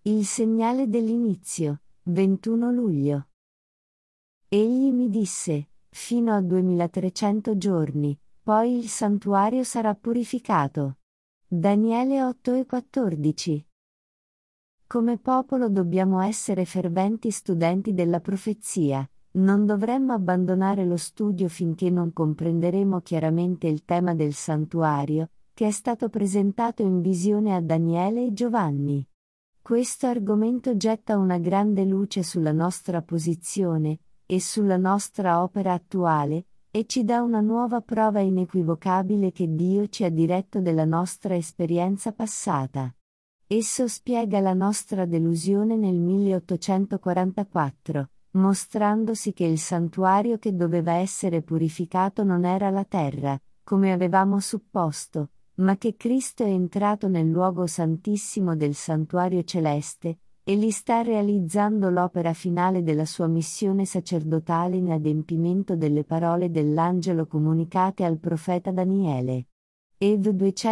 Il segnale dell'inizio, 21 luglio. Egli mi disse, fino a 2300 giorni, poi il santuario sarà purificato. Daniele 8:14. Come popolo dobbiamo essere ferventi studenti della profezia, non dovremmo abbandonare lo studio finché non comprenderemo chiaramente il tema del santuario, che è stato presentato in visione a Daniele e Giovanni. Questo argomento getta una grande luce sulla nostra posizione, e sulla nostra opera attuale, e ci dà una nuova prova inequivocabile che Dio ci ha diretto della nostra esperienza passata. Esso spiega la nostra delusione nel 1844, mostrandosi che il santuario che doveva essere purificato non era la terra, come avevamo supposto, ma che Cristo è entrato nel luogo santissimo del santuario celeste, e lì sta realizzando l'opera finale della sua missione sacerdotale in adempimento delle parole dell'angelo comunicate al profeta Daniele. Ev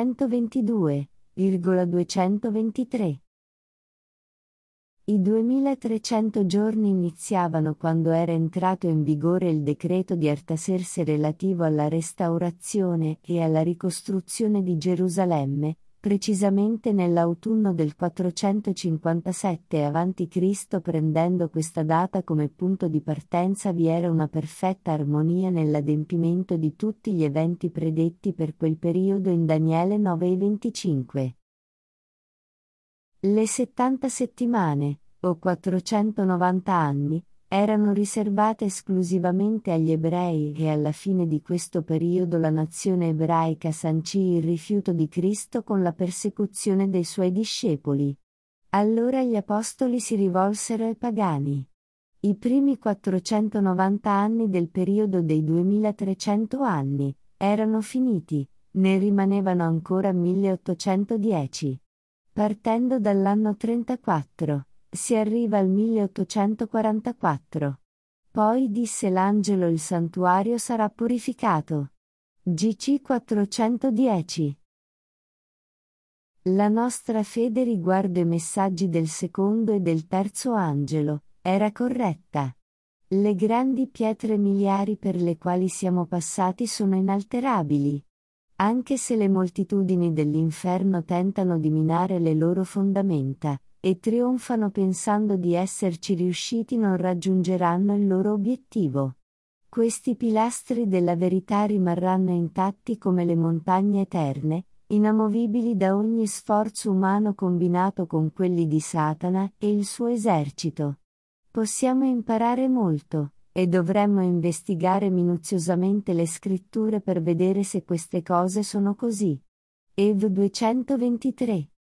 222,223. I 2300 giorni iniziavano quando era entrato in vigore il decreto di Artaserse relativo alla restaurazione e alla ricostruzione di Gerusalemme, precisamente nell'autunno del 457 a.C. Prendendo questa data come punto di partenza vi era una perfetta armonia nell'adempimento di tutti gli eventi predetti per quel periodo in Daniele 9:25. Le 70 settimane, o 490 anni, erano riservate esclusivamente agli ebrei e alla fine di questo periodo la nazione ebraica sancì il rifiuto di Cristo con la persecuzione dei suoi discepoli. Allora gli apostoli si rivolsero ai pagani. I primi 490 anni del periodo dei 2300 anni erano finiti, ne rimanevano ancora 1810. Partendo dall'anno 34, si arriva al 1844. Poi disse l'angelo: il santuario sarà purificato. GC 410. La nostra fede riguardo i messaggi del secondo e del terzo angelo era corretta. Le grandi pietre miliari per le quali siamo passati sono inalterabili. Anche se le moltitudini dell'inferno tentano di minare le loro fondamenta, e trionfano pensando di esserci riusciti, non raggiungeranno il loro obiettivo. Questi pilastri della verità rimarranno intatti come le montagne eterne, inamovibili da ogni sforzo umano combinato con quelli di Satana e il suo esercito. Possiamo imparare molto, e dovremmo investigare minuziosamente le scritture per vedere se queste cose sono così. Ev 223.